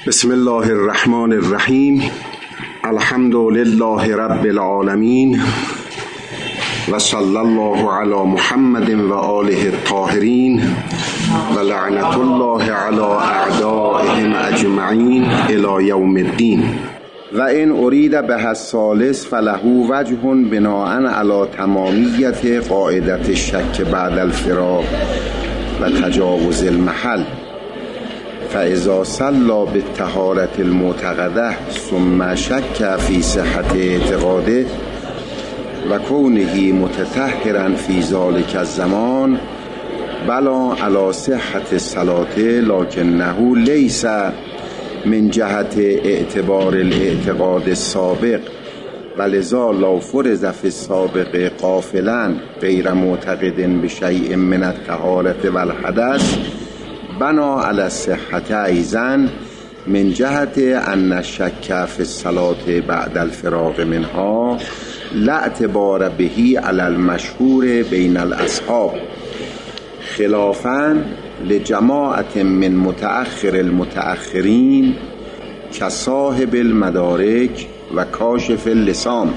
بسم الله الرحمن الرحیم. الحمد لله رب العالمین و صلی الله علی محمد و آله الطاهرین و لعنت الله علی اعدائهم اجمعین الی یوم الدین. و این ارید به الثالث فله وجه بناء علی تمامیت قاعدت الشک بعد الفراق و تجاوز المحل. فاذا صلى بالطهارة المعتقده ثم شك في صحة اعتقاده و کونه متطهرا في ذلك الزمان بلا على صحة الصلاة لكنه ليس من جهة اعتبار الاعتقاد السابق ولذا لو فرض في السابق قافلا غير معتقد بشيء من الطهارة والحدث بنا على الصحة أيضا من جهة أن الشك في الصلاة بعد الفراغ منها لا اعتبار به على المشهور بين الأصحاب خلافا لجماعة من متأخر المتأخرين كصاحب المدارك وكاشف اللسان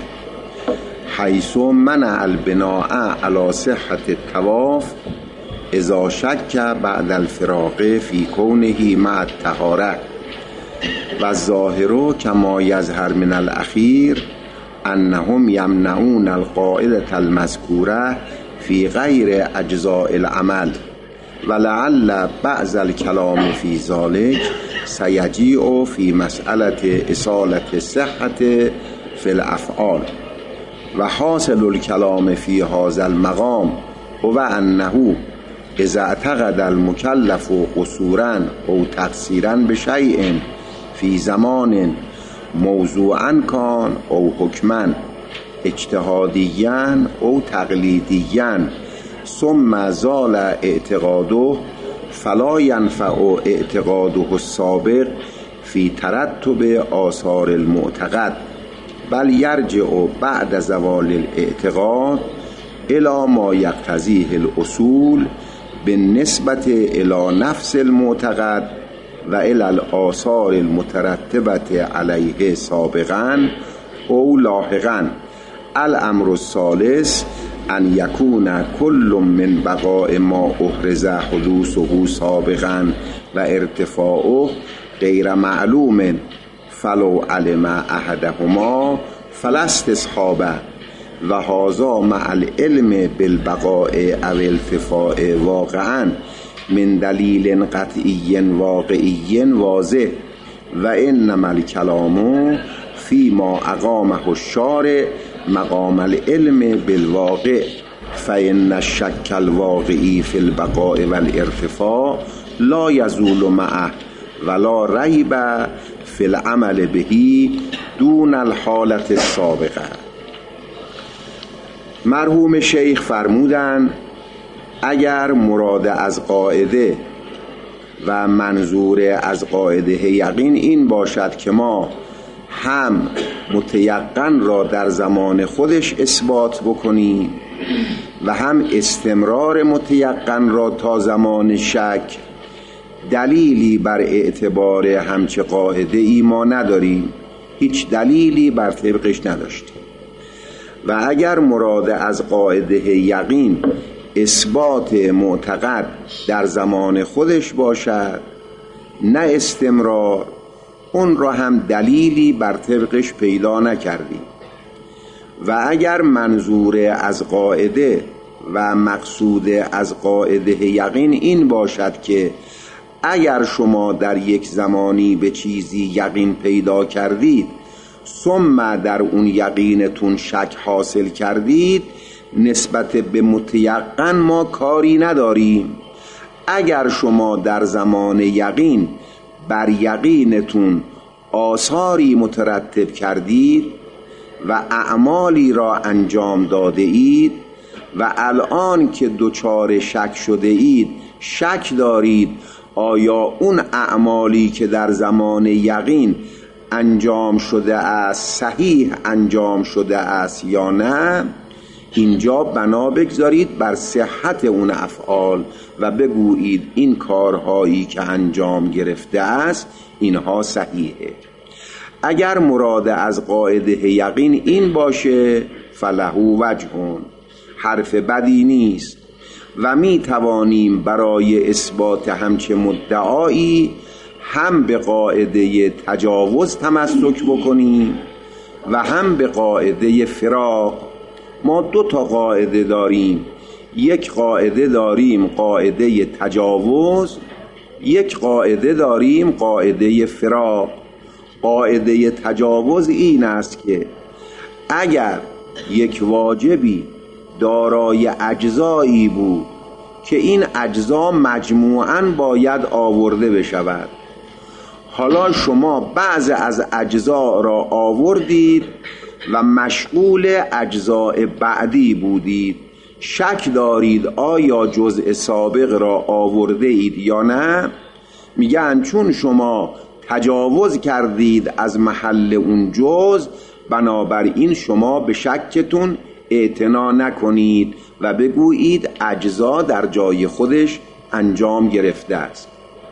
حيث منع البناء على صحة الطواف اذا شک بعد الفراق فی کونه مع الطهاره و الظاهر کما یظهر من الاخیر انهم یمنعون القاعده المذکوره فی غیر اجزاء العمل ولعل بعض الكلام فی ذلك سیجیء فی مسأله اصالة الصحة فی الافعال و حاصل الكلام فی هذا المقام هو انه اذا اعتقد المكلف قصورا او تقصيرا بشيء في زمان موضوعا كان او حكما اجتهاديا او تقليديا ثم زال اعتقاده فلا ينفع اعتقاده السابق في ترتب آثار المعتقد بل يرجع بعد زوال الاعتقاد الى ما يقتضيه الاصول بالنسبة الى نفس المعتقد و الى الآثار المترتبة عليه سابقا او لاحقا. الامر الثالث ان يكون كل من بقاء ما احرز حدوثه سابقا و ارتفاعه غیر معلوم فلو علم احدهما فلا استصحابه و هذا مع العلم بالبقاء او التفاع واقعا من دلیل قطعی واقعی واضح و انما الكلام فيما اقامه الشارع مقام العلم بالواقع فإن الشك الواقعي في البقاء والارتفاع لا يزول معه ولا ريب في العمل به دون الحالة السابقة. مرحوم شیخ فرمودند اگر مراد از قاعده و منظور از قاعده یقین این باشد که ما هم متیقن را در زمان خودش اثبات بکنیم و هم استمرار متیقن را تا زمان شک، دلیلی بر اعتبار همچه قاعده ای ما نداریم، هیچ دلیلی بر طبقش نداشتیم. و اگر مراد از قاعده یقین اثبات معتقد در زمان خودش باشد نه استمرار، اون را هم دلیلی بر طبقش پیدا نکردیم. و اگر منظور از قاعده و مقصود از قاعده یقین این باشد که اگر شما در یک زمانی به چیزی یقین پیدا کردید ثم در اون یقینتون شک حاصل کردید، نسبت به متیقن ما کاری نداریم. اگر شما در زمان یقین بر یقینتون آثاری مترتب کردید و اعمالی را انجام داده اید و الان که دچار شک شده اید شک دارید آیا اون اعمالی که در زمان یقین انجام شده است صحیح انجام شده است یا نه، اینجا بنا بگذارید بر صحت اون افعال و بگویید این کارهایی که انجام گرفته است اینها صحیحه. اگر مراد از قاعده یقین این باشه فله وجهون، حرف بدی نیست و می توانیم برای اثبات همچه مدعایی هم به قاعده تجاوز تمسک بکنیم و هم به قاعده فراق. ما 2 قاعده داریم، یک قاعده داریم قاعده تجاوز، یک قاعده داریم قاعده فراق. قاعده تجاوز این است که اگر یک واجبی دارای اجزایی بود که این اجزا مجموعاً باید آورده بشود، حالا شما بعض از اجزا را آوردید و مشغول اجزاء بعدی بودید، شک دارید آیا جزء سابق را آورده اید یا نه؟ میگن چون شما تجاوز کردید از محل اون جزء، بنابراین شما به شکتون اعتنا نکنید و بگویید اجزا در جای خودش انجام گرفته است.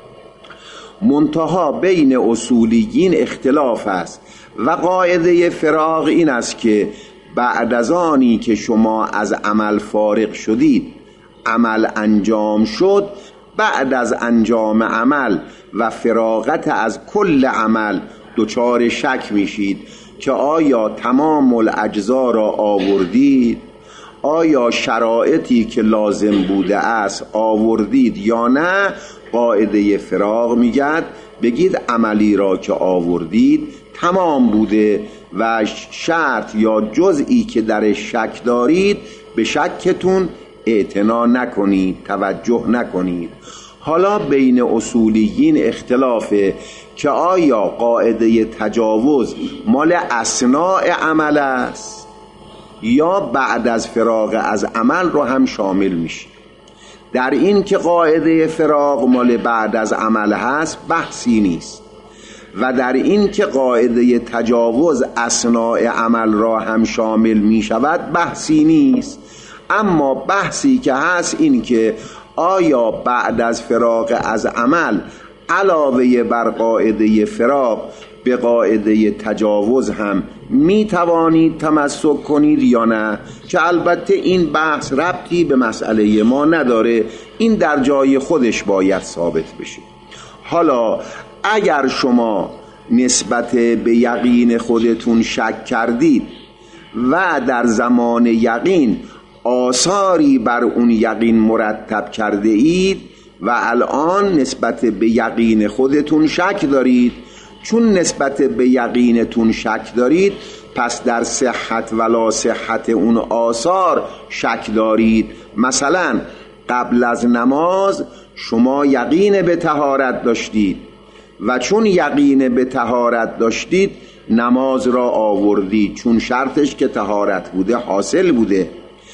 منتها بین اصولیین اختلاف است و قاعده فراق این است که بعد از آنی که شما از عمل فارغ شدید، عمل انجام شد، بعد از انجام عمل و فراغت از کل عمل دچار شک میشید که آیا تمام الاجزا را آوردید، آیا شرایطی که لازم بوده است آوردید یا نه. قاعده فراق میگد بگید عملی را که آوردید تمام بوده و شرط یا جزئی که در شک دارید به شکتون اعتنا نکنید، توجه نکنید. حالا بین اصولیین اختلافه که آیا قاعده تجاوز مال اثناء عمل است یا بعد از فراغ از عمل رو هم شامل میشه. در این که قاعده فراق مال بعد از عمل هست بحثی نیست و در این که قاعده تجاوز اثناء عمل را هم شامل می شود بحثی نیست. اما بحثی که هست این که آیا بعد از فراق از عمل علاوه بر قاعده فراق به قاعده تجاوز هم می توانید تمسک کنید یا نه، که البته این بحث ربطی به مسئله ما نداره، این در جای خودش باید ثابت بشه. حالا اگر شما نسبت به یقین خودتون شک کردید و در زمان یقین آثاری بر اون یقین مرتب کرده اید و الان نسبت به یقین خودتون شک دارید، چون نسبت به یقینتون شک دارید پس در صحت ولا صحت اون آثار شک دارید. مثلا قبل از نماز شما یقین به طهارت داشتید و چون یقین به طهارت داشتید نماز را آوردید، چون شرطش که طهارت بوده حاصل بوده.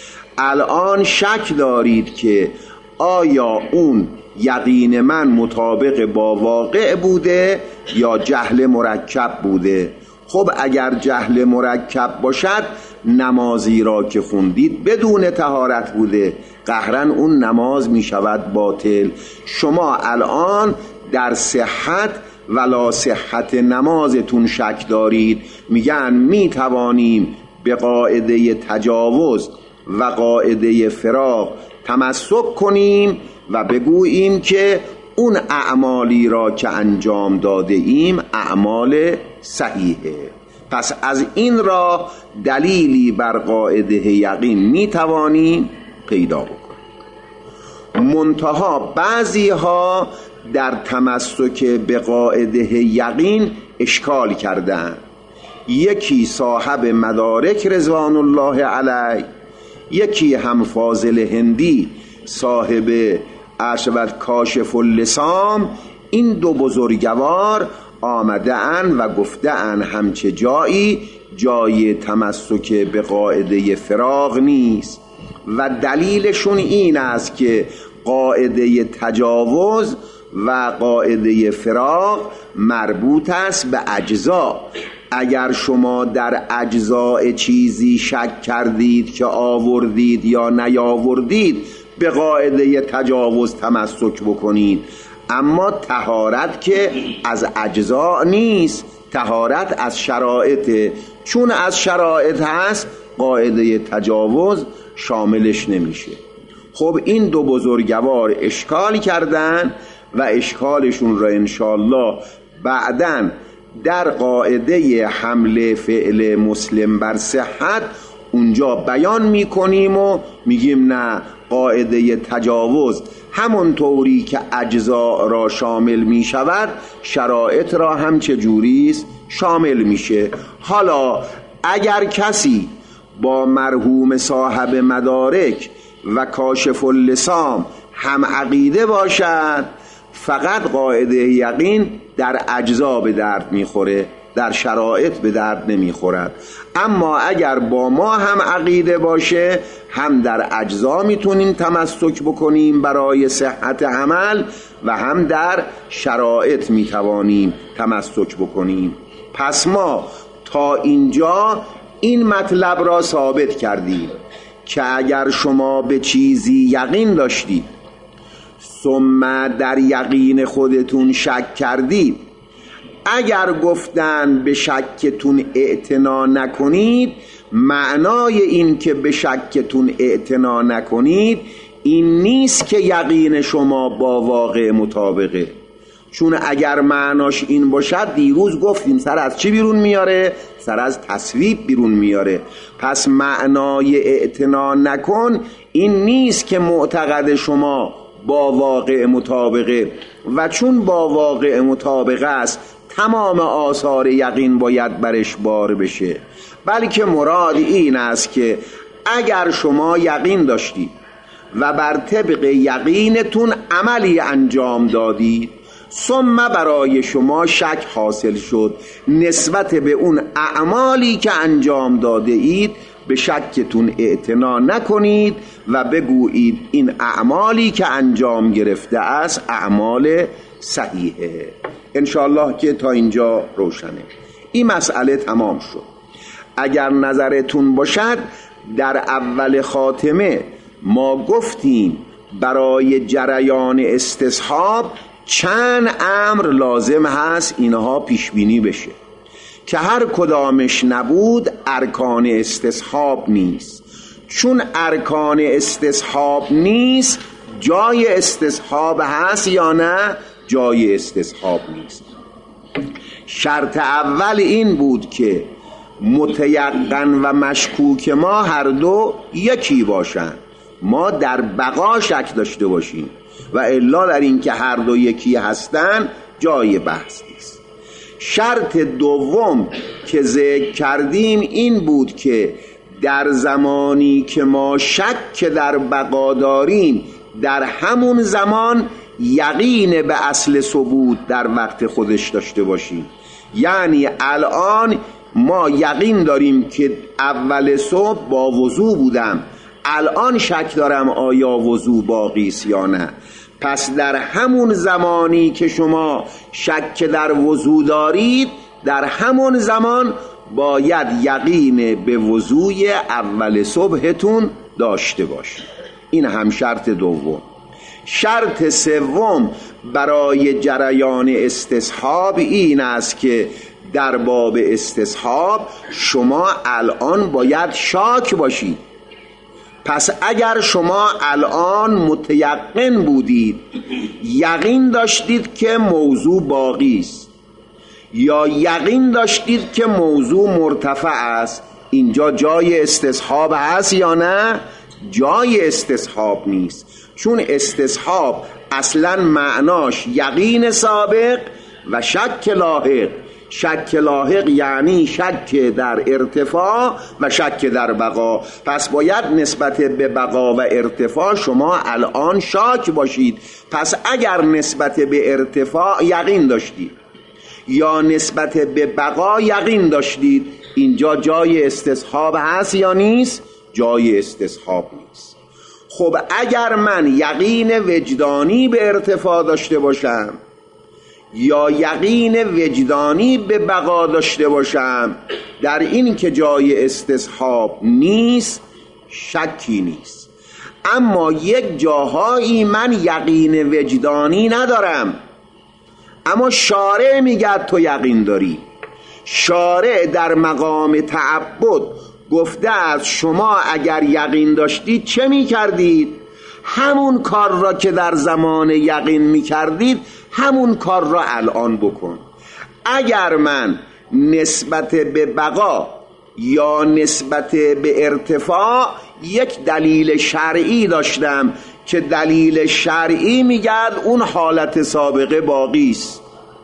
الان شک دارید که آیا اون یقین من مطابق با واقع بوده یا جهل مرکب بوده. خب اگر جهل مرکب باشد نمازی را که خوندید بدون طهارت بوده، قهرن اون نماز می شود باطل. شما الان در صحت ولا صحت نمازتون شک دارید. میگن می توانیم به قاعده تجاوز و قاعده فراق تمسک کنیم و بگوییم که اون اعمالی را که انجام داده ایم اعمال صحیحه. پس از این را دلیلی بر قاعده یقین می توانیم پیدا بکنیم. منتها بعضی ها در تمسک به قاعده یقین اشکال کردن. یکی صاحب مدارک رضوان الله علیه، یکی هم فاضل هندی صاحب اشوت کاشف اللسام، این دو بزرگوار آمده ان و گفته ان همچه جایی جای تمسک به قاعده فراق نیست و دلیلشون این است که قاعده تجاوز و قاعده فراق مربوط است به اجزا. اگر شما در اجزاء چیزی شک کردید که آوردید یا نیاوردید به قاعده تجاوز تمسک بکنید. اما طهارت که از اجزاء نیست، طهارت از شرائط، چون از شرائط هست قاعده تجاوز شاملش نمیشه. خب این دو بزرگوار اشکال کردن و اشکالشون را انشاءالله بعداً در قاعده حمل فعل مسلم بر صحت اونجا بیان میکنیم و میگیم نه، قاعده تجاوز همون طوری که اجزا را شامل میشود شرایط را هم چجوریست شامل میشه. حالا اگر کسی با مرحوم صاحب مدارک و کاشف اللسام هم عقیده باشد فقط قاعده یقین در اجزا به درد میخوره، در شرایط به درد نمیخورد. اما اگر با ما هم عقیده باشه هم در اجزا میتونیم تمسک بکنیم برای صحت عمل و هم در شرایط میتوانیم تمسک بکنیم. پس ما تا اینجا این مطلب را ثابت کردیم که اگر شما به چیزی یقین داشتید ثم در یقین خودتون شک کردید، اگر گفتن به شکتون اعتنا نکنید، معنای این که به شکتون اعتنا نکنید این نیست که یقین شما با واقع مطابقه. چون اگر معناش این باشد دیروز گفتیم سر از چی بیرون میاره؟ سر از تصویب بیرون میاره. پس معنای اعتنا نکن این نیست که معتقد شما با واقع مطابقه، و چون با واقع مطابقه است تمام آثار یقین باید برش بار بشه، بلکه مراد این است که اگر شما یقین داشتید و بر طبق یقینتون عملی انجام دادید ثم برای شما شک حاصل شد نسبت به اون اعمالی که انجام داده اید، به شکتون اعتنا نکنید و بگویید این اعمالی که انجام گرفته است اعمال صحیحه. انشاءالله که تا اینجا روشنه. این مسئله تمام شد. اگر نظرتون باشد در اول خاتمه ما گفتیم برای جریان استصحاب چند امر لازم هست اینها پیش بینی بشه که هر کدامش نبود ارکان استصحاب نیست. چون ارکان استصحاب نیست جای استصحاب هست یا نه؟ جای استصحاب نیست. شرط اول این بود که متیقن و مشکوک ما هر دو یکی باشن، ما در بقا شک داشته باشیم و الا در این که هر دو یکی هستن جای بحث نیست. شرط دوم که ذکر کردیم این بود که در زمانی که ما شک در بقا داریم در همون زمان یقین به اصل ثبوت در وقت خودش داشته باشیم. یعنی الان ما یقین داریم که اول صبح با وضو بودم، الان شک دارم آیا وضو باقی است یا نه. پس در همون زمانی که شما شک در وضو دارید در همون زمان باید یقین به وضوی اول صبحتون داشته باشید. این هم شرط دوم. شرط سوم برای جریان استصحاب این است که در باب استصحاب شما الان باید شاک باشید. پس اگر شما الان متیقن بودید، یقین داشتید که موضوع باقی است یا یقین داشتید که موضوع مرتفع است، اینجا جای استصحاب هست یا نه؟ جای استصحاب نیست. چون استصحاب اصلا معناش یقین سابق و شک لاحق. شک لاحق یعنی شک در ارتفاع و شک در بقا. پس باید نسبت به بقا و ارتفاع شما الان شاک باشید. پس اگر نسبت به ارتفاع یقین داشتید یا نسبت به بقا یقین داشتید، اینجا جای استصحاب هست یا نیست؟ جای استصحاب نیست. خب اگر من یقین وجدانی به ارتفاع داشته باشم یا یقین وجدانی به بقا داشته باشم، در این که جای استصحاب نیست شکی نیست. اما یک جاهایی من یقین وجدانی ندارم، اما شارع میگه تو یقین داری. شارع در مقام تعبد گفته است شما اگر یقین داشتید چه میکردید؟ همون کار را که در زمان یقین میکردید همون کار را الان بکن. اگر من نسبت به بقا یا نسبت به ارتفاع یک دلیل شرعی داشتم که دلیل شرعی میگه اون حالت سابقه باقی است،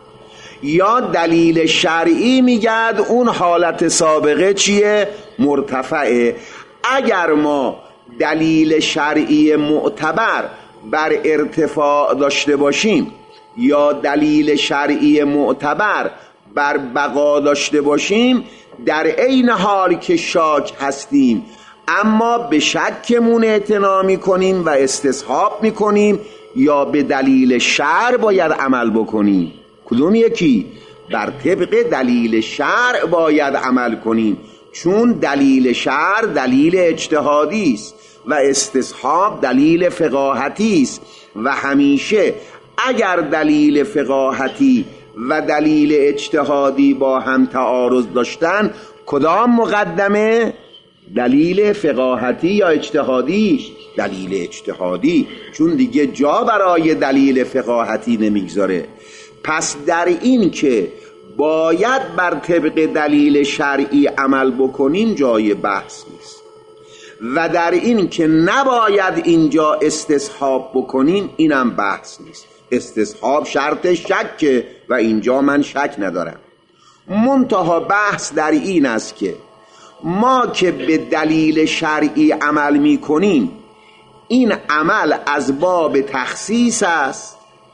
یا دلیل شرعی میگه اون حالت سابقه چیه؟ مرتفعه. اگر ما دلیل شرعی معتبر بر ارتفاع داشته باشیم یا دلیل شرعی معتبر بر بقا داشته باشیم، در عین حال که شاک هستیم اما به شکمون اعتنا میکنیم و استصحاب میکنیم، یا به دلیل شرع باید عمل بکنیم؟ کدوم یکی؟ بر طبق دلیل شرع باید عمل کنیم، چون دلیل شرع دلیل اجتهادی است و استصحاب دلیل فقاهتی است. و همیشه اگر دلیل فقاهتی و دلیل اجتهادی با هم تعارض داشتن، کدام مقدمه؟ دلیل فقاهتی یا اجتهادی؟ دلیل اجتهادی، چون دیگه جا برای دلیل فقاهتی نمیگذاره. پس در این که باید بر طبق دلیل شرعی عمل بکنیم جای بحث نیست، و در این که نباید اینجا استصحاب بکنیم اینم بحث نیست. استصحاب شرط شکه و اینجا من شک ندارم. منتها بحث در این است که ما که به دلیل شرعی عمل می کنیم، این عمل از باب تخصیص است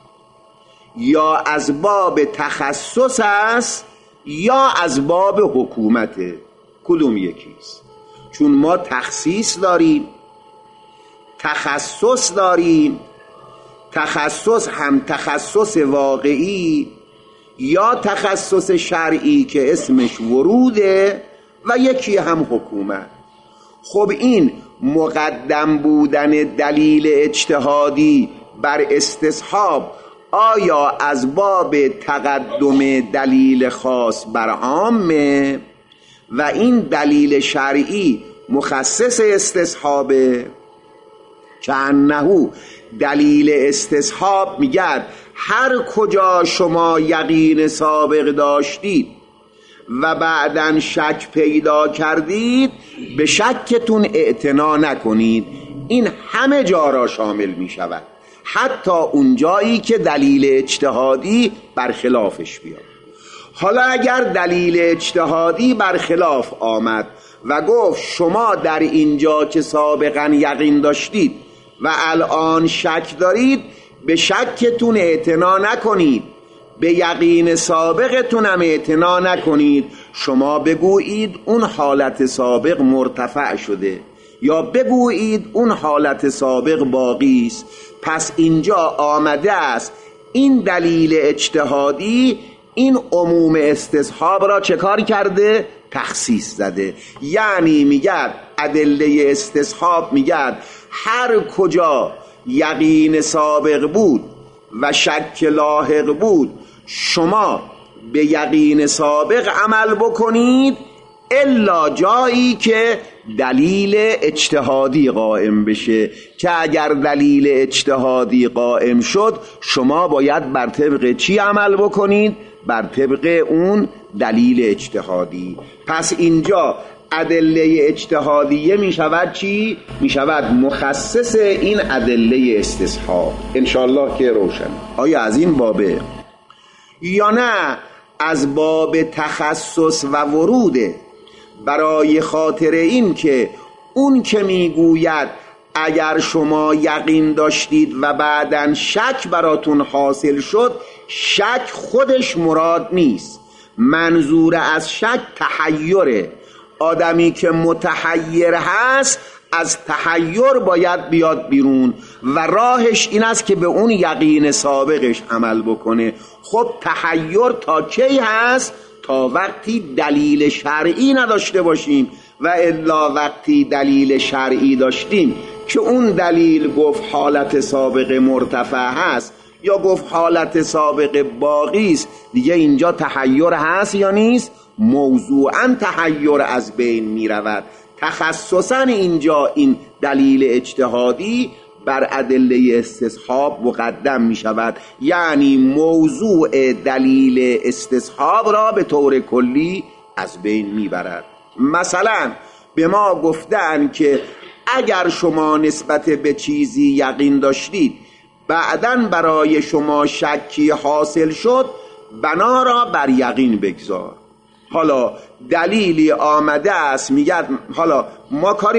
یا از باب تخصص است یا از باب حکومته؟ کدوم یکیست؟ چون ما تخصیص داریم، تخصص داریم. تخصص هم تخصص واقعی یا تخصص شرعی که اسمش وروده، و یکی هم حکومت. خب این مقدم بودن دلیل اجتهادی بر استصحاب آیا از باب تقدم دلیل خاص بر عامه و این دلیل شرعی مخصص استصحابه؟ که انه دلیل استصحاب میگه هر کجا شما یقین سابق داشتید و بعدن شک پیدا کردید به شکتون اعتنا نکنید. این همه جا را شامل می شود، حتی اون جایی که دلیل اجتهادی برخلافش بیاد. حالا اگر دلیل اجتهادی برخلاف آمد و گفت شما در اینجا که سابقا یقین داشتید و الان شک دارید به شکتون اعتنا نکنید، به یقین سابقتون هم اعتنا نکنید، شما بگویید اون حالت سابق مرتفع شده یا بگویید اون حالت سابق باقی است. پس اینجا آمده است این دلیل اجتهادی این عموم استصحاب را چه کار کرده؟ تخصیص زده. یعنی میگه ادله استصحاب میگه هر کجا یقین سابق بود و شک لاحق بود شما به یقین سابق عمل بکنید، الا جایی که دلیل اجتهادی قائم بشه، که اگر دلیل اجتهادی قائم شد شما باید بر طبق چی عمل بکنید؟ بر طبق اون دلیل اجتهادی. پس اینجا ادله اجتهادیه می شود چی؟ می شود مخصص این ادله استصحاب. انشاءالله که روشن. آیا از این بابه یا نه از باب تخصص و وروده؟ برای خاطر این که اون که میگوید اگر شما یقین داشتید و بعدن شک براتون حاصل شد، شک خودش مراد نیست. منظور از شک تحیره. آدمی که متحیر هست از تحیر باید بیاد بیرون. و راهش این است که به اون یقین سابقش عمل بکنه. خب تحیر تا کی هست؟ تا وقتی دلیل شرعی نداشته باشیم، و الا وقتی دلیل شرعی داشتیم که اون دلیل گفت حالت سابق مرتفع هست یا گفت حالت سابق باقی است، دیگه اینجا تحیر هست یا نیست؟ موضوعا تحیر از بین می رود. تخصصا اینجا این دلیل اجتهادی بر ادله استصحاب مقدم می شود، یعنی موضوع دلیل استصحاب را به طور کلی از بین می برد. مثلا به ما گفتن که اگر شما نسبت به چیزی یقین داشتید بعداً برای شما شکی حاصل شد، بنا را بر یقین بگذار. حالا دلیلی آمده است میگه، حالا ما کاری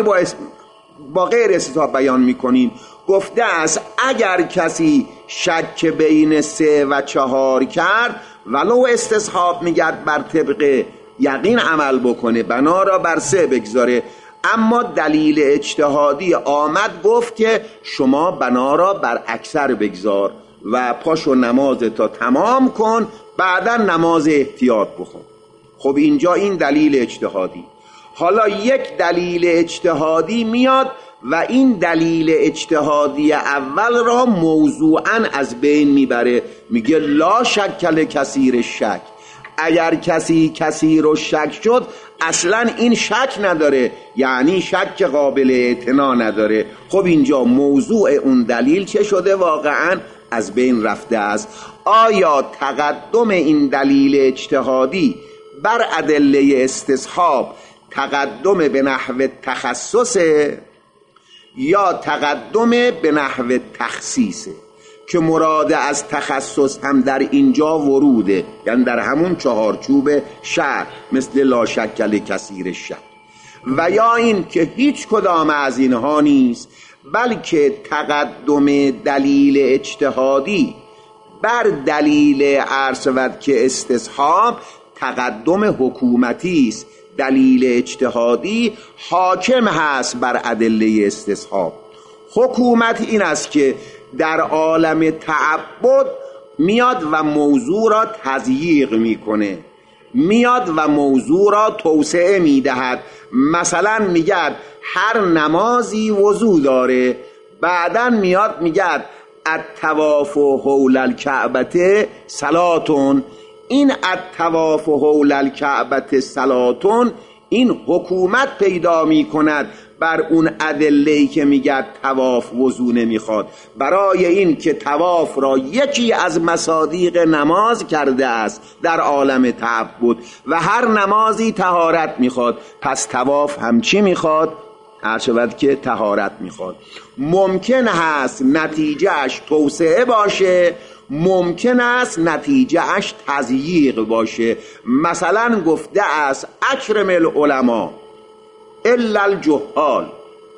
با غیر استصحاب بیان میکنیم، گفته است اگر کسی شک بین 3 و 4 کرد ولو استصحاب میگه بر طبق یقین عمل بکنه، بنا را بر 3 بگذاره. اما دلیل اجتهادی آمد گفت که شما بنا را بر اکثر بگذار و پاشو نماز تا تمام کن، بعدا نماز احتیاط بخون. خب اینجا این دلیل اجتهادی. حالا یک دلیل اجتهادی میاد و این دلیل اجتهادی اول را موضوعا از بین میبره، میگه لا شک لکثیر شک. اگر کسی کثیر و شک شد اصلا این شک نداره، یعنی شک قابل اعتنا نداره. خب اینجا موضوع اون دلیل چه شده؟ واقعا از بین رفته است. آیا تقدم این دلیل اجتهادی بر ادله استصحاب تقدم به نحو تخصصه یا تقدم به نحو تخصیصه؟ که مراد از تخصص هم در اینجا وروده، یعنی در همون چهارچوب شرع، مثل لا شک لکثیر شک. و یا این که هیچ کدام از اینها نیست، بلکه تقدم دلیل اجتهادی بر دلیل عرض شود که استصحاب تقدم حکومتی است. دلیل اجتهادی حاکم هست بر ادله استصحاب. حکومت این است که در عالم تعبد میاد و موضوع را تضییق میکنه، میاد و موضوع را توسعه میدهد. مثلا میگد هر نمازی وضو داره، بعدن میاد میگد الطواف حول الکعبه صلاتون. این الطواف حول الکعبه صلاتون این حکومت پیدا میکند بر اون ادله‌ای که میگه طواف وضو نمیخواد، برای این که طواف را یکی از مصادیق نماز کرده است در عالم تعبد و هر نمازی طهارت میخواد، پس طواف هم چی میخواد؟ هر شود که طهارت میخواد. ممکن هست نتیجهش توسعه باشه، ممکن است نتیجهش تضییق باشه. مثلا گفته است اکرم العلماء الا الجهال،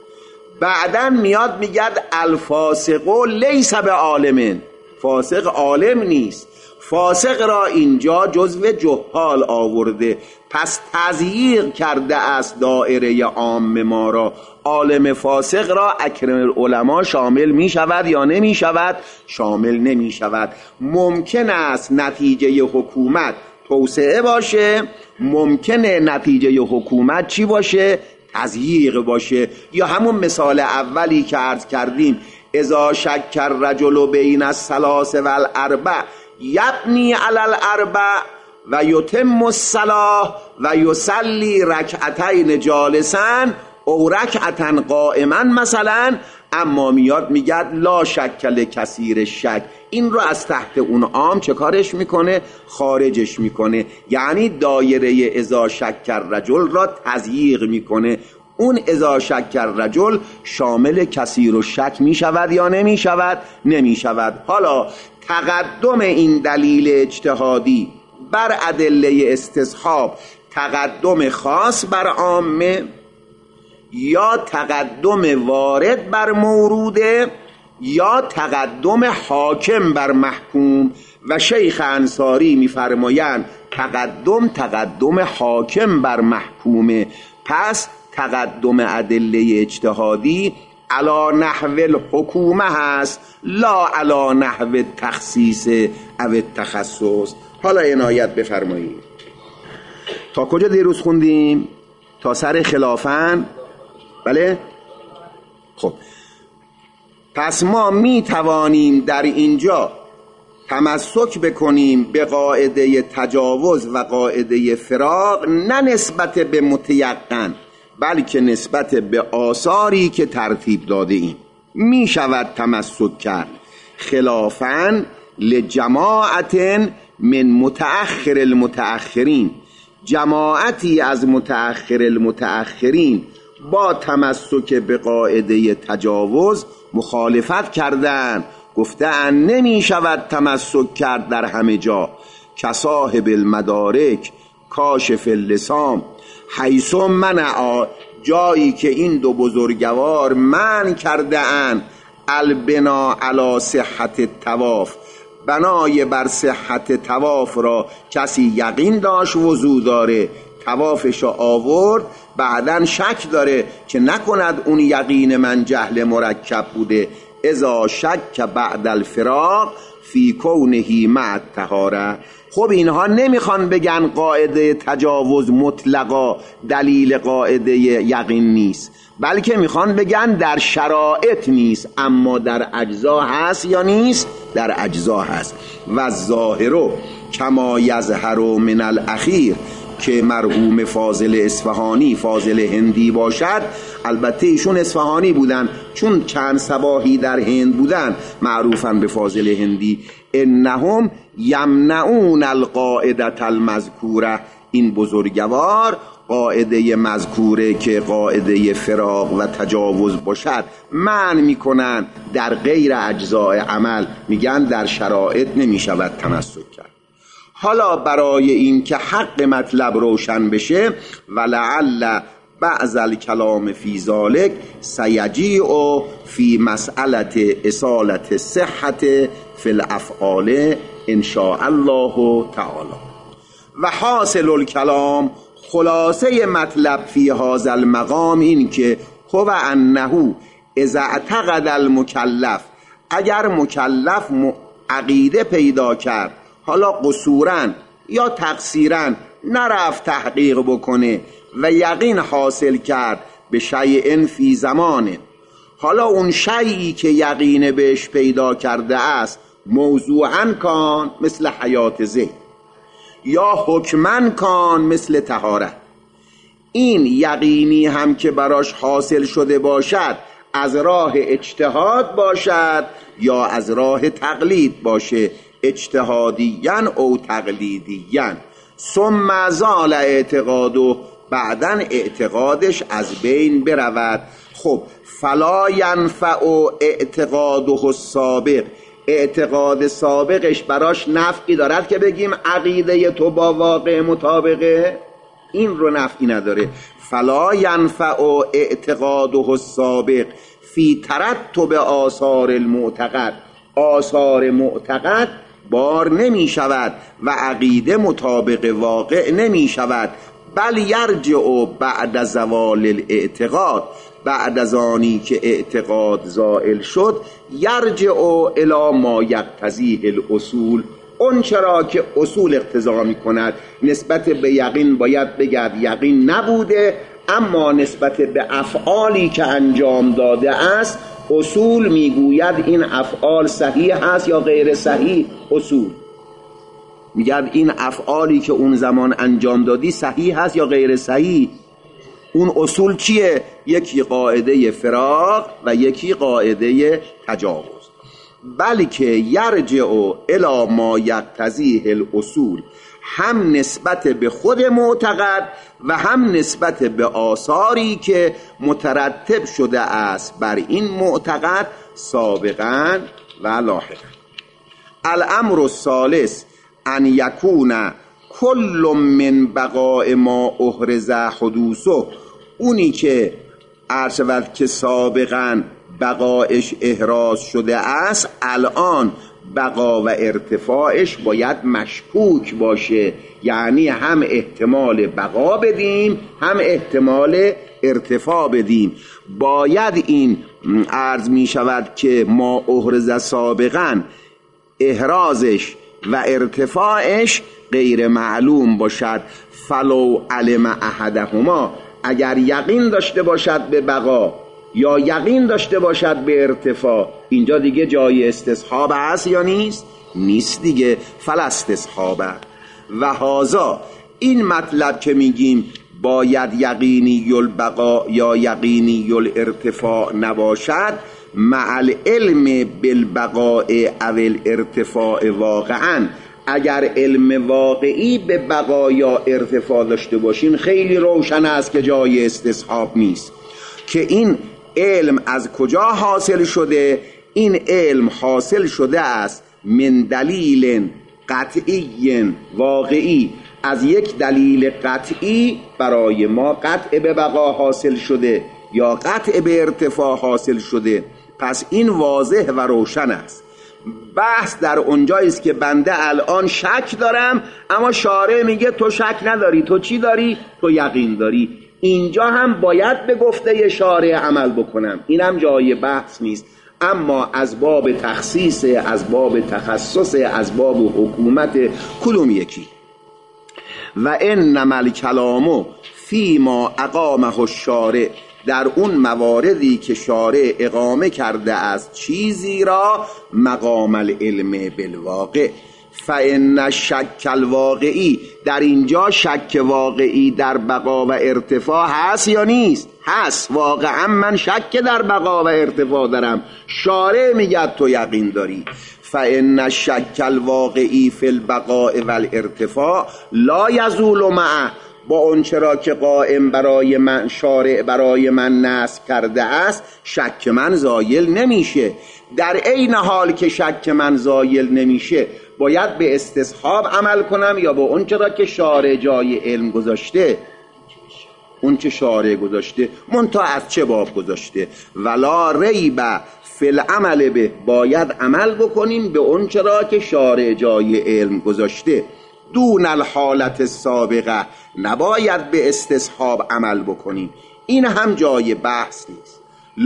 بعدن میاد میگد الفاسق لیس بعالم، فاسق عالم نیست. فاسق را اینجا جزو جهال آورده، پس تضییق کرده است دایره عام ما را. عالم فاسق را اکرم العلماء شامل می شود یا نمی شود؟ شامل نمی شود. ممکن است نتیجه حکومت توسعه باشه، ممکنه نتیجه حکومت چی باشه؟ تضییق باشه. یا همون مثال اولی که عرض کردیم، اذا شک الرجل بین الثلاث والاربع یبنی علی الاربع و یتم الصلاة و یصلی رکعتین جالسا او رکعتا قائما مثلا. اما میاد میگه لا شک لکثیر شک، این رو از تحت اون عام چه کارش میکنه؟ خارجش میکنه، یعنی دایره اذا شک الرجل را تضییق میکنه. اون اذا شک الرجل شامل کثیر و شک میشود یا نمیشود؟ نمیشود. حالا تقدم این دلیل اجتهادی بر ادله استصحاب تقدم خاص بر عامه یا تقدم وارد بر موروده یا تقدم حاکم بر محکوم؟ و شیخ انصاری میفرمایند تقدم حاکم بر محکومه. پس تقدم ادله اجتهادی علا نحو الحکومه هست لا علا نحو تخصیص او تخصص. حالا عنایت بفرمایید. تا کجا دیروز خوندیم؟ تا سر خلافن. بله؟ خب پس ما می توانیم در اینجا تمسک بکنیم به قاعده تجاوز و قاعده فراق، نه نسبت به متیقن بلکه نسبت به آثاری که ترتیب داده ایم می شود تمسک کرد. خلافاً لجماعت من متأخر المتأخرین، جماعتی از متأخر المتأخرین با تمسک به قاعده تجاوز مخالفت کردند، گفتند نمی شود تمسک کرد در همه جا، کصاحب المدارک کاشف اللسام حیث منع، جایی که این دو بزرگوار منع کرده اند البنا علی صحت الطواف، بنای بر صحت طواف را کسی یقین داشت وضو داره، طوافش را آورد، بعدن شک داره که نکند اون یقین من جهل مرکب بوده، اذا شک بعد الفراق فی کونه مع الطهاره. خب اینها نمیخوان بگن قاعده تجاوز مطلقا دلیل قاعده یقین نیست، بلکه میخوان بگن در شرایط نیست، اما در اجزا هست یا نیست؟ در اجزا هست. و ظاهرو کما یظهر من الاخیر، که مرحوم فاضل اصفهانی فاضل هندی باشد، البته ایشون اصفهانی بودن چون چند صباحی در هند بودن معروفن به فاضل هندی، انهم یمنعون القاعده المذکوره، این بزرگوار قاعده مذکوره که قاعده فراق و تجاوز باشد منع میکنن، در غیر اجزاء عمل میگن در شرایط نمیشود تمسک کرد. حالا برای این که حق مطلب روشن بشه، ولعل بعض الکلام فی ذالک سیجیء فی مسئله اصالت صحت فی الافعال ان شاء الله تعالی. و حاصل الکلام، خلاصه مطلب فی هذا المقام این که هو انه اذا اعتقد المکلف، اگر مکلف عقیده پیدا کرد، حالا قصوراً یا تقصیراً نرفت تحقیق بکنه و یقین حاصل کرد به شیء فی زمان، حالا اون شیئی که یقین بهش پیدا کرده است موضوعاً کان مثل حیات ذهن یا حکماً کان مثل طهارت، این یقینی هم که براش حاصل شده باشد از راه اجتهاد باشد یا از راه تقلید باشه، اجتهادیاً او تقلیدیاً، ثم زال اعتقاده، بعدن اعتقادش از بین برود. خب فلا ینفع اعتقاده السابق، اعتقاد سابقش براش نفعی دارد که بگیم عقیده تو با واقع مطابقه؟ این رو نفعی نداره. فلا ینفع اعتقاده السابق فی ترتب آثار المعتقد، آثار معتقد بار نمی شود و عقیده مطابق واقع نمی شود، بل یرجع بعد زوال الاعتقاد، بعد از آنی که اعتقاد زائل شد، یرجع الی ما یقتضیه الاصول، اون چرا که اصول اقتضا می کند. نسبت به یقین باید بگد یقین نبوده، اما نسبت به افعالی که انجام داده است اصول میگوید این افعال صحیح هست یا غیر صحیح. اصول میگد این افعالی که اون زمان انجام دادی صحیح هست یا غیر صحیح. اون اصول چیه؟ یکی قاعده فراق و یکی قاعده تجاوز. بلکه یرجع الی ما یقتضیه الاصول، هم نسبت به خود معتقد و هم نسبت به آثاری که مترتب شده است بر این معتقد سابقا و لاحقا. الامر الثالث ان یکون کل من بقاء ما احرز حدوثه، اونی که عرض که سابقا بقایش احراز شده است، الان بقا و ارتفاعش باید مشکوک باشه، یعنی هم احتمال بقا بدیم هم احتمال ارتفاع بدیم. باید این عرض می شود که ما احرز سابقا احرازش و ارتفاعش غیر معلوم باشد. فلو علم احدهما، اگر یقین داشته باشد به بقا یا یقین داشته باشد به ارتفاع، اینجا دیگه جای استصحاب هست یا نیست؟ نیست دیگه. فلاستصحابه. و هازا، این مطلب که میگیم باید یقینی البقا یا یقینی الارتفاع نباشد، مع العلم بالبقاء او الارتفاع واقعا، اگر علم واقعی به بقا یا ارتفاع داشته باشین خیلی روشن است که جای استصحاب نیست. که این علم از کجا حاصل شده؟ این علم حاصل شده است من دلیل قطعی واقعی، از یک دلیل قطعی برای ما قطع به بقا حاصل شده یا قطع به ارتفاع حاصل شده. پس این واضح و روشن است. بحث در اونجایی است که بنده الان شک دارم، اما شارع میگه تو شک نداری، تو چی داری؟ تو یقین داری. اینجا هم باید به گفته شارع عمل بکنم، اینم جای بحث نیست. اما از باب تخصیص، از باب تخصص، از باب حکومت، کدوم یکی؟ و انما الکلام فی ما اقامه الشارع، در اون مواردی که شارع اقامه کرده از چیزی را مقام العلم بالواقع. فان الشک الواقعی، در اینجا شک واقعی در بقا و ارتفاع هست یا نیست؟ هست. واقعا من شک در بقا و ارتفاع دارم، شارع میگه تو یقین داری. فان الشک الواقعی فی البقاء و الارتفاع لا یزول معه، با اون چرا که قائم برای من، شارع برای من نصب کرده است، شک من زایل نمیشه. در عین حال که شک من زایل نمیشه، باید به استصحاب عمل کنم یا به اون چرا که شارع جای علم گذاشته؟ اون چه شارع گذاشته، منتها از چه باب گذاشته؟ ولا ریب فی العمل به، باید عمل بکنیم به اون چرا که شارع جای علم گذاشته. دون الحالت السابقه، نباید به استصحاب عمل بکنیم. این هم جای بحث نیست.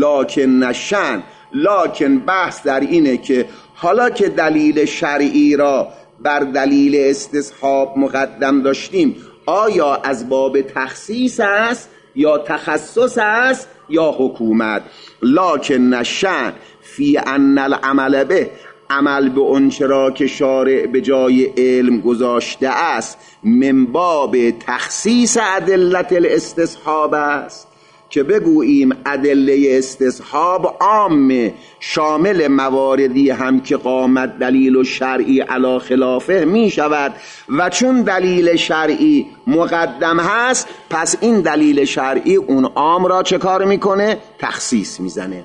لکن بحث در اینه که حالا که دلیل شرعی را بر دلیل استصحاب مقدم داشتیم، آیا از باب تخصیص است یا تخصص است یا حکومت؟ لکن الشأن فی ان العمل به، عمل به اون چرا که شارع به جای علم گذاشته است، من باب تخصیص ادلت الاستصحاب است، که بگوییم ادله استصحاب عام، شامل مواردی هم که قامت دلیل و شرعی علی خلافه می شود. و چون دلیل شرعی مقدم هست، پس این دلیل شرعی اون عام را چه کار میکنه؟ تخصیص میزنه.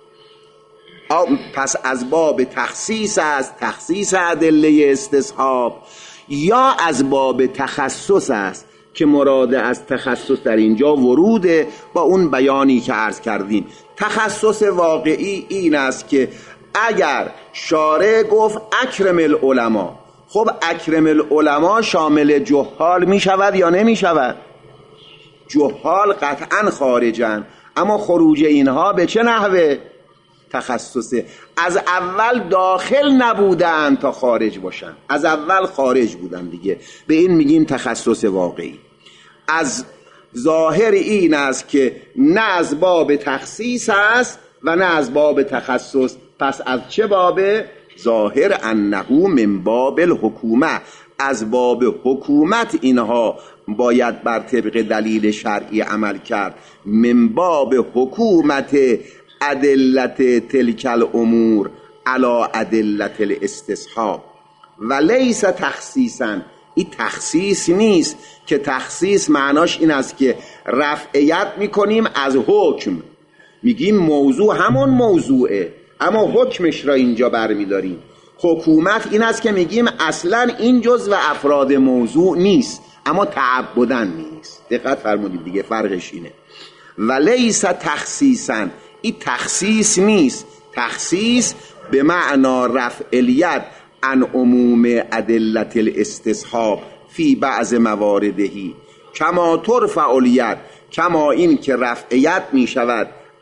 پس از باب تخصیص است، تخصیص ادله استصحاب، یا از باب تخصص است که مراد از تخصص در اینجا وروده با اون بیانی که عرض کردیم. تخصص واقعی این است که اگر شارع گفت اکرم العلماء، خب اکرم العلماء شامل جهال می شود یا نمی شود؟ جهال قطعا خارجن، اما خروج اینها به چه نحوه؟ تخصصه. از اول داخل نبودن تا خارج باشن، از اول خارج بودن دیگه، به این میگیم تخصص واقعی. از ظاهر این است که نه از باب تخصیص است و نه از باب تخصص، پس از چه بابه؟ ظاهر انه من باب الحکومه، از باب حکومت اینها باید بر طبق دلیل شرعی عمل کرد. من باب حکومت ادلت تلک الامور علی ادلت الاستصحاب و لیس تخصیصا. این تخصیص نیست که تخصیص معناش این است که رفعیت میکنیم از حکم، میگیم موضوع همون موضوعه اما حکمش را اینجا برمیداریم. حکومت این است که میگیم اصلا این جزء افراد موضوع نیست اما تعبدن نیست. دقت فرمودید دیگه، فرقش اینه. و لیس تخصیصا، این تخصیص نیست. تخصیص به معنا رفع الیت عن عموم ادلت الاستصحاب فی بعض مواردهی، کما ترفع الیت، کما این که رفعیت می شود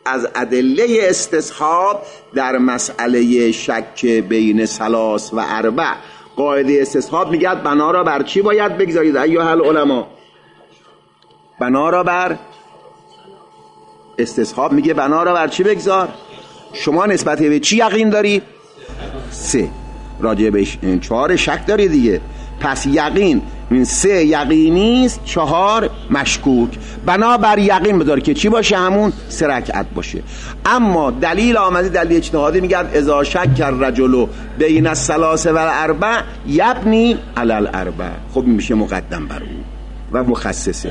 از ادله استصحاب در مسئله شک بین ثلاث و اربع. قاعده استصحاب میگه بنا را بر چی باید بگذارید ایها العلماء؟ بنا را بر استصحاب میگه بنا را بر چی بگذار؟ شما نسبت به چی یقین داری؟ 3. راجع به 4 شک داری دیگه. پس یقین 3 یقینی است، 4 مشکوک. بنا بر یقین بدار که چی باشه؟ همون 3 رکعت باشه. اما دلیل آمده دلیل اجتهادی میگه اذا شک الرجل بین الثلاث و الاربع یبنی علی الاربع. خب میشه مقدم بر اون و مخصصه.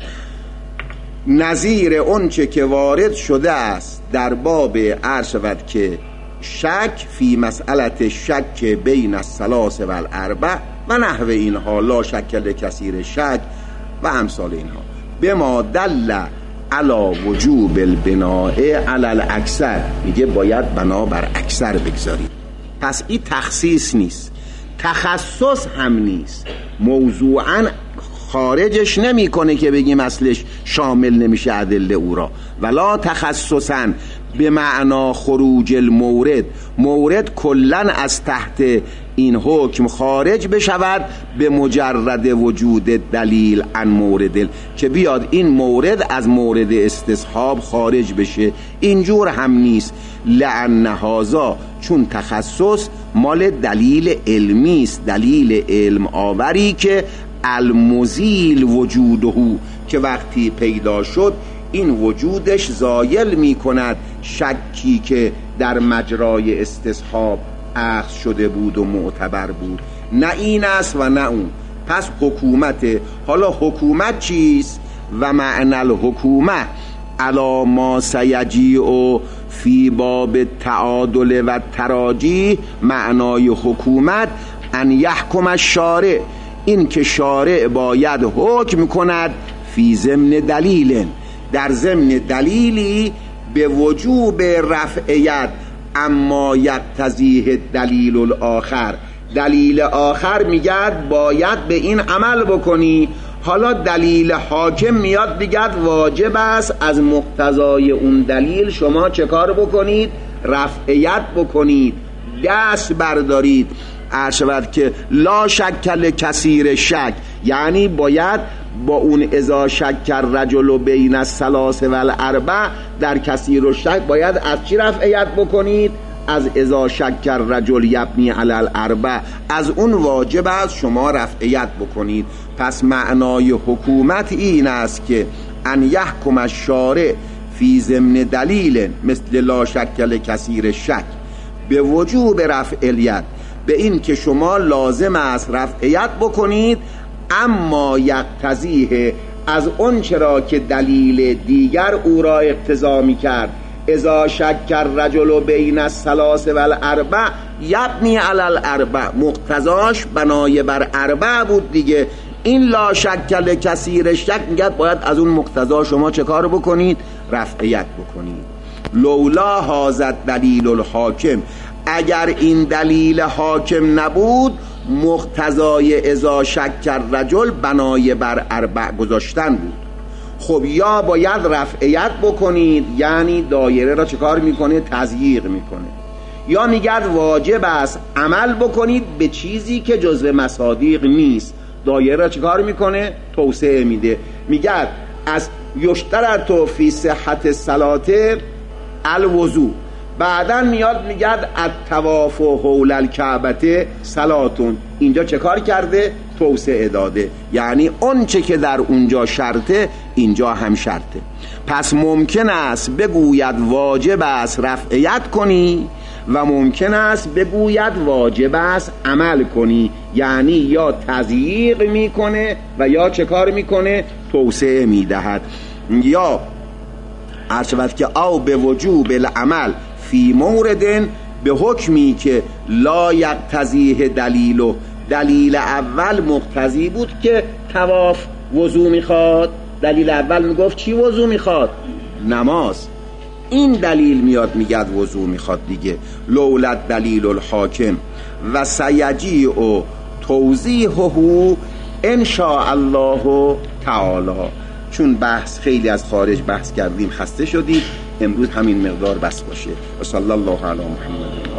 نظیر اون چه که وارد شده است در باب عرض شود که شک فی مسئله شک بین الثلاث و الاربع و نحو اینها، لا شک لکثیر شک و امثال اینها، بما دل علی وجوب البناء علی الاکثر. میگه باید بنا بر اکثر بگذارید. پس این تخصیص نیست، تخصص هم نیست، موضوعاً خارجش نمیکنه که بگیم اصلش شامل نمیشه ادله او را. ولا تخصصاً به معنا خروج المورد، مورد کلن از تحت این حکم خارج بشود به مجرد وجود دلیل عن مورد، که بیاد این مورد از مورد استصحاب خارج بشه. اینجور هم نیست. لأن هذا، چون تخصص مال دلیل علمی است، دلیل علم آوری که المزیل وجوده، که وقتی پیدا شد این وجودش زایل می کند شکی که در مجرای استصحاب اخذ شده بود و معتبر بود. نه این است و نه اون. پس حکومت، حالا حکومت چیست؟ و معنی الحکومه علی ما سیجیء فی باب تعادل و تراجیح، معنای حکومت ان یحکم الشارع، این که شارع باید حکم کند فی ضمن دلیل، در ضمن دلیلی به وجوب رفع ید اما یقتضیه دلیل الاخر. دلیل آخر میگد باید به این عمل بکنی. حالا دلیل حاکم میاد بگد واجب است از مقتضای اون دلیل شما چه کار بکنید؟ رفع ید بکنید، دست بردارید. عرض شود که لا شک لکثیر شک، یعنی باید با اون اذا شک الرجل بین الثلاث و الاربع، در کثیر الشک باید از چی رفع ید بکنید؟ از اذا شک الرجل یبنی علی الاربع، از اون واجب است شما رفع ید بکنید. پس معنای حکومت این است که ان یحکم الشارع فی ضمن دلیل مثل لا شک لکثیر شک به وجوب رفع الید، به این که شما لازم است رفع ید بکنید، اما یقتضیه از اون چرا که دلیل دیگر او را اقتضا می کرد. اذا شک الرجل بین الثلاث و الاربع یبنی علی الاربع، مقتضاش بنای بر اربع بود دیگه. این لا شک لکثیر شک میگه باید از اون مقتضا شما چه کار بکنید؟ رفع ید بکنید. لولا هذا دلیل الحاکم، اگر این دلیل حاکم نبود مقتضای اذا شک الرجل بنای بر اربع گذاشتن بود. خب یا باید رفع ید بکنید، یعنی دایره را چه کار میکنه؟ تضییق میکنه. یا میگرد واجب است عمل بکنید به چیزی که جزو مصادیق نیست، دایره را چه کار میکنه؟ توسعه میده. میگرد از یشترط فی صحت الصلاة الوضو، بعدا میاد میگرد الطواف حول الکعبه صلاتون، اینجا چه کار کرده؟ توسعه داده. یعنی اون چه که در اونجا شرطه اینجا هم شرطه. پس ممکن است بگوید واجب است رفع ید کنی و ممکن است بگوید واجب است عمل کنی، یعنی یا تضییق میکنه و یا چه کار میکنه؟ توسعه میدهد. یا عرض که او به وجوب العمل فی مورد، به حکمی که لا یقتضیه دلیل، دلیل اول مقتضی بود که طواف وضو میخواد. دلیل اول میگفت چی وضو میخواد؟ نماز. این دلیل میاد میگد وضو میخواد دیگه. لولا دلیل الحاکم و سیجیء توضیحه ان شاء الله تعالی. چون بحث خیلی از خارج بحث کردیم خسته شدید، امروز همین مقدار بس باشه. و صلی الله علی محمد.